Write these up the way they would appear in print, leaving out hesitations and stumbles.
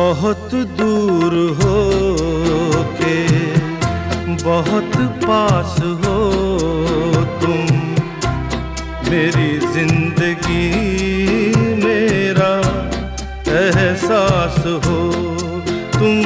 बहुत दूर हो के बहुत पास हो तुम, मेरी जिंदगी मेरा एहसास हो तुम।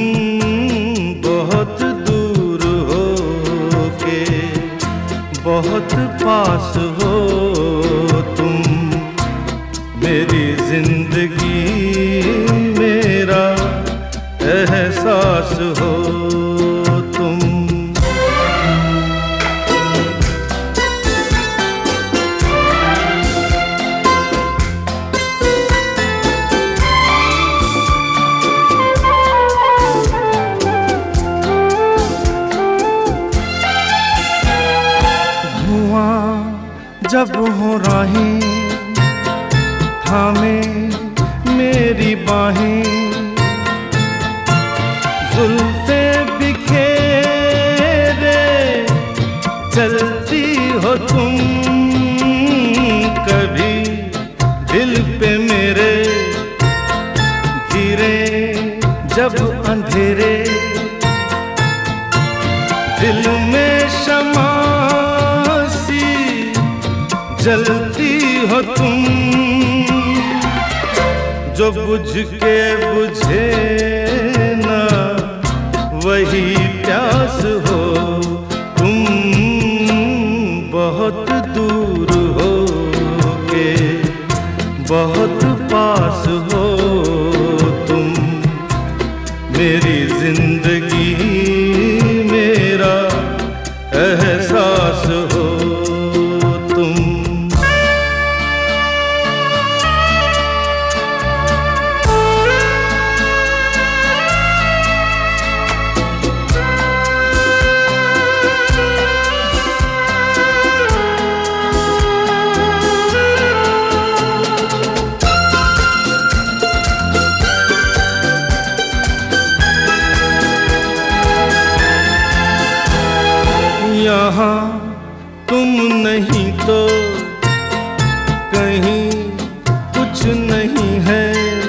बहुत दूर हो के बहुत पास हो तुम, मेरी जिंदगी मेरा एहसास हो तुम। धुआं जब हो राहें थामे मेरी बाहें, जुल्फे बिखेरे चलती हो तुम, कभी दिल पे मेरे गिरे जब अंधेरे, दिल में शमा सी जलती हो तुम, जो बुझ के बुझे ना वही प्यास हो तुम। बहुत दूर हो के बहुत पास हो तुम, मेरी जिंदगी मेरा एहसास हो तुम। यहाँ तुम नहीं तो कहीं कुछ नहीं है,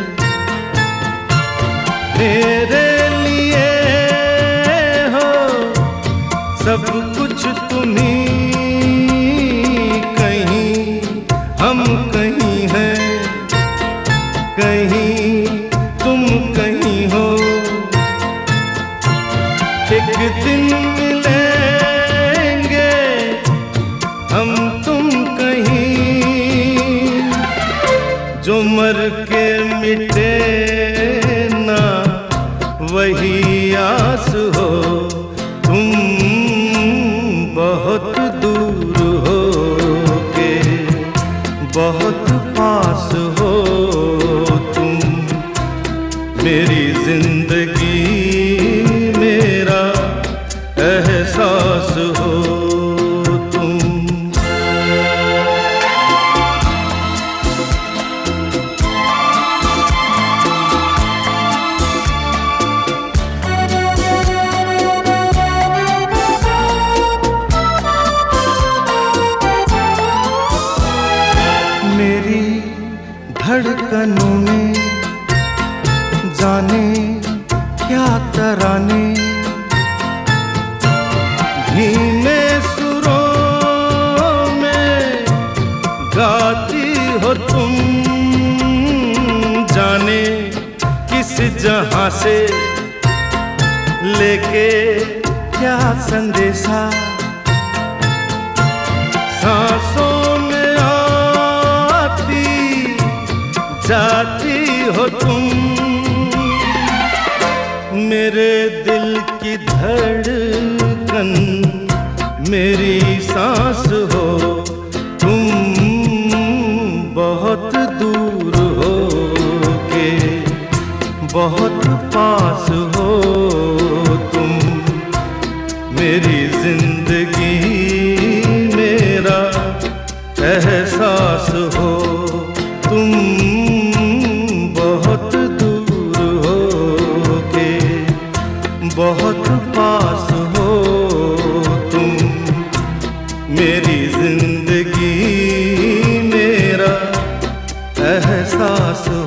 मेरे लिए हो सब कुछ तुम्ही, कहीं हम कहीं हैं, कहीं तुम कहीं हो। एक दिन हम तुम कहीं, जो मर के मिटे ना वही आस हो तुम। बहुत दूर हो के बहुत पास हो तुम, मेरी जिंदगी मेरा एहसास हो। मेरी धड़कनों में जाने क्या तराने, धीमे सुरों में गाती हो तुम, जाने किस जहां से लेके क्या संदेशा, सांसों में जाती हो तुम, मेरे दिल की धड़कन मेरी सांस हो तुम। बहुत दूर हो के बहुत पास हो तुम, मेरी जिंदगी मेरा एहसास हो तुम। बहुत दूर हो के बहुत पास हो तुम, मेरी जिंदगी मेरा एहसास हो।